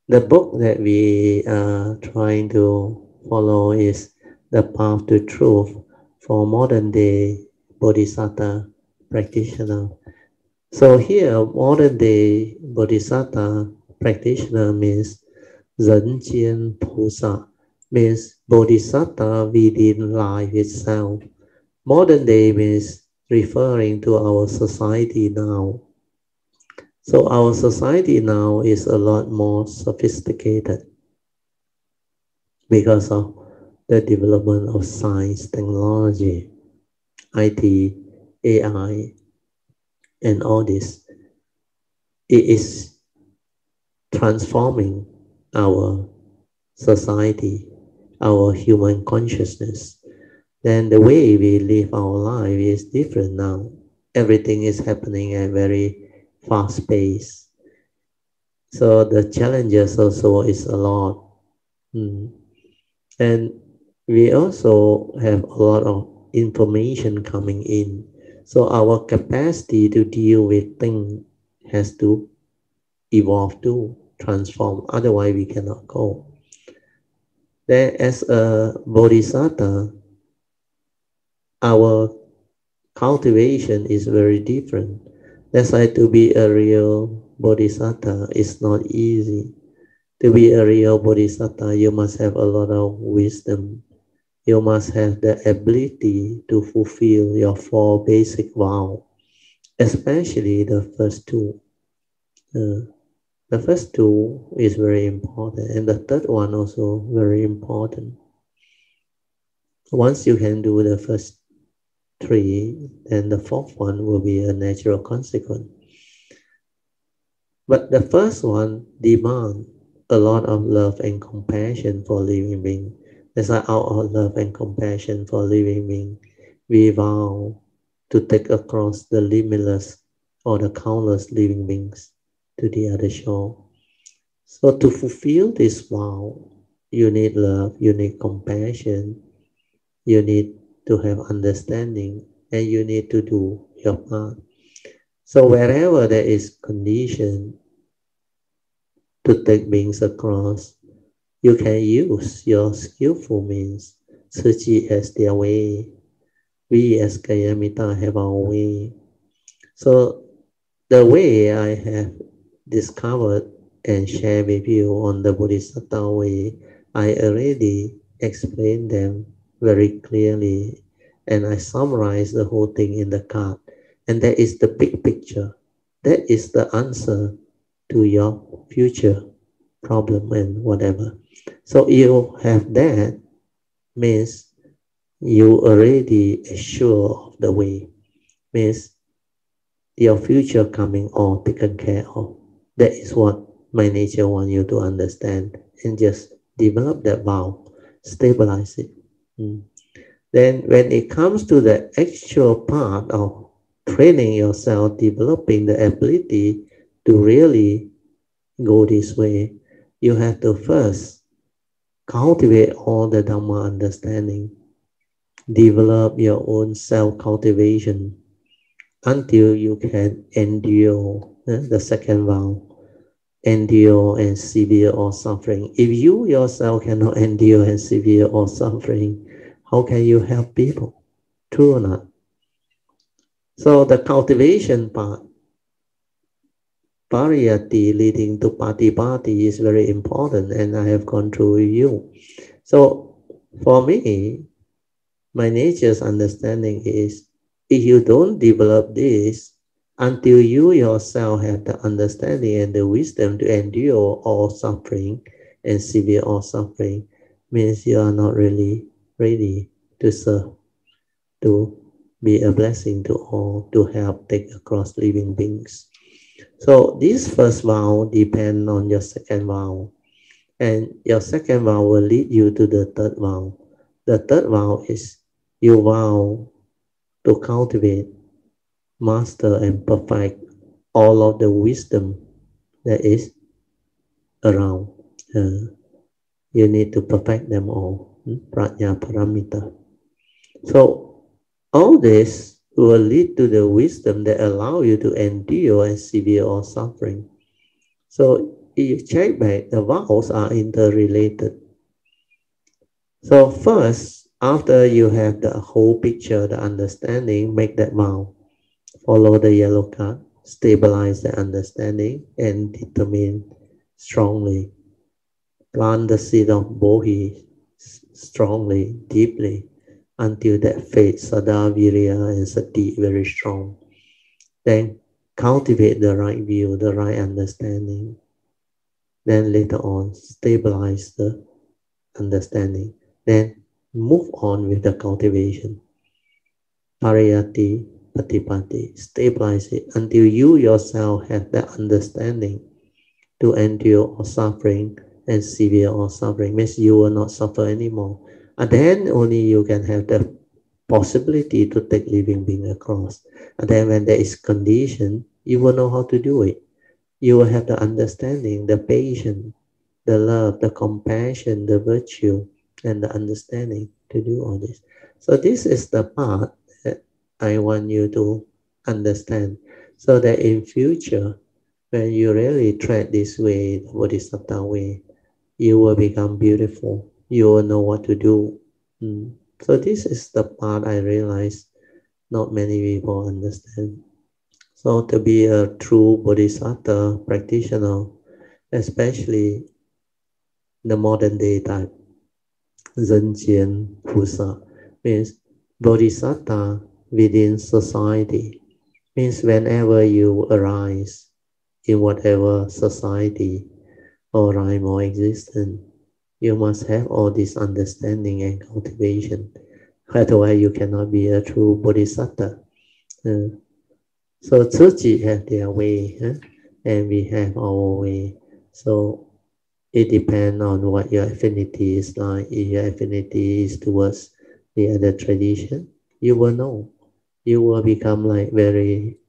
The book that we are trying to follow is The Path to Truth for modern day Bodhisattva practitioner. So here, modern day Bodhisattva practitioner means Zhen Jian Pusa, means Bodhisattva within life itself. Modern day means referring to our society now. So our society now is a lot more sophisticated because of the development of science, technology, IT, AI, and all this. It is transforming our society, our human consciousness. Then the way we live our life is different now. Everything is happening at very fast pace. So the challenges also is a lot. Mm. And we also have a lot of information coming in. So our capacity to deal with things has to evolve to transform. Otherwise, we cannot go. Then as a bodhisattva, our cultivation is very different. That's why to be a real bodhisattva is not easy. To be a real bodhisattva, you must have a lot of wisdom. You must have the ability to fulfill your four basic vows, especially the first two. The first two is very important, and the third one also very important. Once you can do the first three, then the fourth one will be a natural consequence. But the first one demands a lot of love and compassion for living beings. That's why out of love and compassion for living beings, we vow to take across the limitless or the countless living beings to the other shore. So to fulfill this vow, you need love, you need compassion, you need to have understanding, and you need to do your part. So wherever there is condition to take beings across, you can use your skillful means, such as their way. We as Kayamita have our way. So the way I have discovered and shared with you on the Bodhisattva way, I already explained them very clearly, and I summarized the whole thing in the card. And that is the big picture. That is the answer to your future problem and whatever. So you have that means you already assured of the way, means your future coming all taken care of. That is what my nature wants you to understand, and just develop that vow, stabilize it. Then when it comes to the actual part of training yourself, developing the ability to really go this way, you have to first cultivate all the Dhamma understanding, develop your own self-cultivation until you can endure the second vow, endure and severe all suffering. If you yourself cannot endure and severe all suffering, how can you help people? True or not? So the cultivation part, pariyati leading to patipati, is very important, and I have gone through with you. So for me, my nature's understanding is if you don't develop this until you yourself have the understanding and the wisdom to endure all suffering and severe all suffering, means you are not really ready to serve, to be a blessing to all, to help take across living beings. So this first vow depends on your second vow, and your second vow will lead you to the third vow. The third vow is you vow to cultivate, master, and perfect all of the wisdom that is around. You need to perfect them all. Prajna Paramita. So all this will lead to the wisdom that allow you to endure and severe all suffering. So if you check back, the vowels are interrelated. So first, after you have the whole picture, the understanding, make that vow. Follow the yellow card, stabilize the understanding, and determine strongly. Plant the seed of Bodhi strongly, deeply, until that faith, Sada, Virya, and Sati very strong. Then cultivate the right view, the right understanding. Then later on, stabilize the understanding. Then move on with the cultivation. Pariyati, patipati, stabilize it until you yourself have the understanding to endure all suffering and severe all suffering. Means you will not suffer anymore. And then only you can have the possibility to take living being across. And then when there is condition, you will know how to do it. You will have the understanding, the patience, the love, the compassion, the virtue, and the understanding to do all this. So this is the part that I want you to understand, so that in future, when you really tread this way, the Bodhisattva way, you will become beautiful. You will know what to do. So this is the part I realize not many people understand. So to be a true Bodhisattva practitioner, especially the modern day type, Zhenjian Pusa, means Bodhisattva within society, means whenever you arise in whatever society or rhyme or existence, you must have all this understanding and cultivation. Otherwise, you cannot be a true Bodhisattva. Uh, so Tzuchi have their way, and we have our way. So it depends on what your affinity is like. If your affinity is towards the other tradition, you will know. You will become like very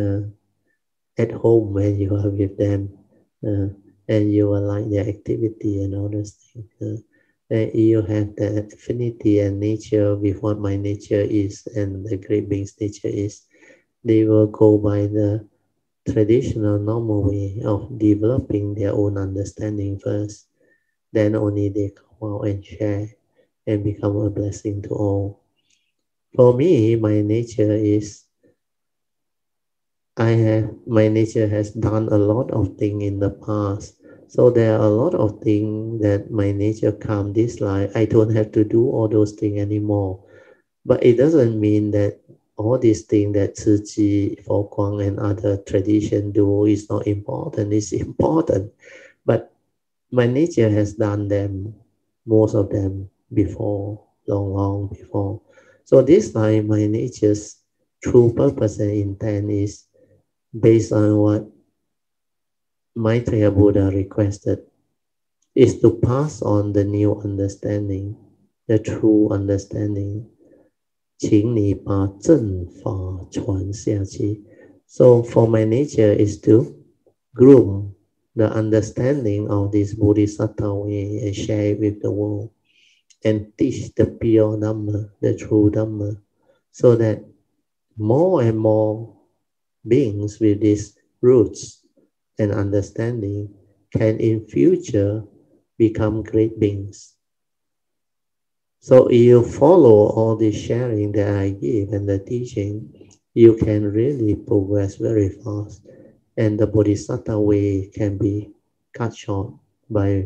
at home when you are with them, uh, and you will like their activity and all those things. And you have the affinity and nature with what my nature is and the great being's nature is. They will go by the traditional normal way of developing their own understanding first. Then only they come out and share and become a blessing to all. For me, my nature is my nature has done a lot of things in the past. So there are a lot of things that my nature come this life. I don't have to do all those things anymore. But it doesn't mean that all these things that Tzu Chi, Fo Guang, and other tradition do is not important. It's important. But my nature has done them, most of them before, long before. So this time, my nature's true purpose and intent is based on what Maitreya Buddha requested, is to pass on the new understanding, the true understanding. 请你把正法传下去. So for my nature is to groom the understanding of this Bodhisattva way and share it with the world and teach the pure Dhamma, the true Dhamma, so that more and more beings with these roots and understanding can in future become great beings. So if you follow all the sharing that I give and the teaching, you can really progress very fast. And the Bodhisattva way can be cut short by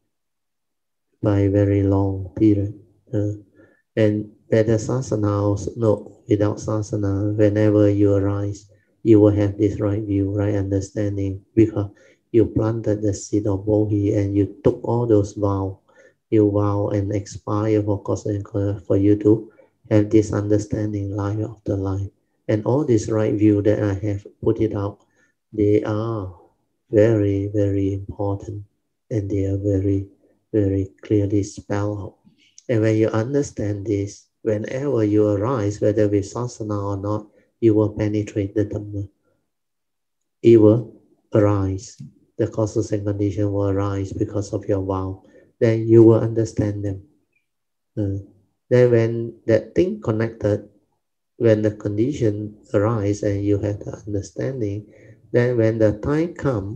very long period. And better sasana also, no, without sasana, whenever you arise, you will have this right view, right understanding, because you planted the seed of Bodhi and you took all those vows. You vow and expire for cause and for you to have this understanding life after life. And all this right view that I have put it out, they are very, very important, and they are very, very clearly spelled out. And when you understand this, whenever you arise, whether with sasana or not, you will penetrate the Dhamma. It will arise. The causes and conditions will arise because of your vow. Then you will understand them. Then when that thing connected, when the condition arise and you have the understanding, then when the time comes,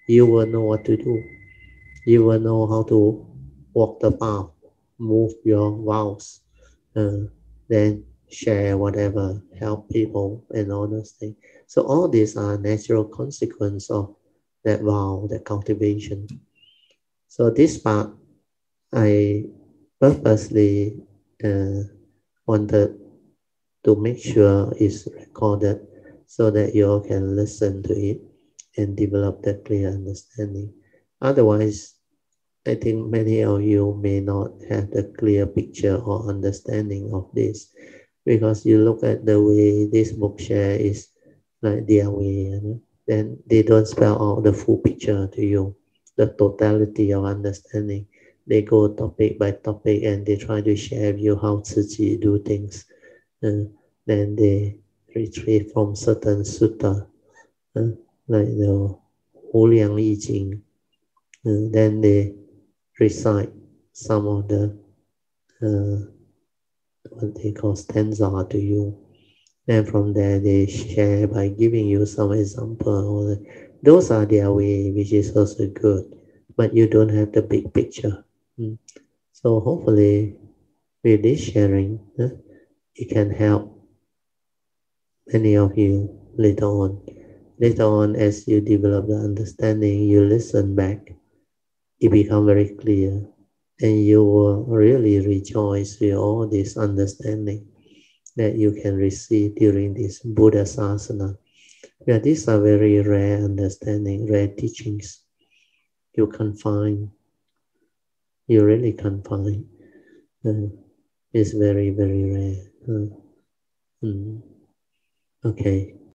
you will know what to do. You will know how to walk the path, move your vows, then share whatever, help people, and all those things. So all these are natural consequence of that vow, that cultivation. So this part, I purposely uh, wanted to make sure is recorded so that you all can listen to it and develop that clear understanding. Otherwise, I think many of you may not have the clear picture or understanding of this because you look at the way this book share is like their way, then they don't spell out the full picture to you, the totality of understanding. They go topic by topic and they try to share with you how Tzu Chi do things. Uh, then they retrieve from certain sutta, uh, like the Hu Liang Yi Jing. Then they recite some of the uh, what they call stanza to you. Then from there they share by giving you some example. Those are their way, which is also good, but you don't have the big picture. So hopefully with this sharing, it can help many of you later on. Later on, as you develop the understanding, you listen back, it becomes very clear, and you will really rejoice with all this understanding that you can receive during this Buddha Sasana. Yeah, these are very rare understanding, rare teachings. You can't find, you really can't find. It's very, very rare. Mm. Okay.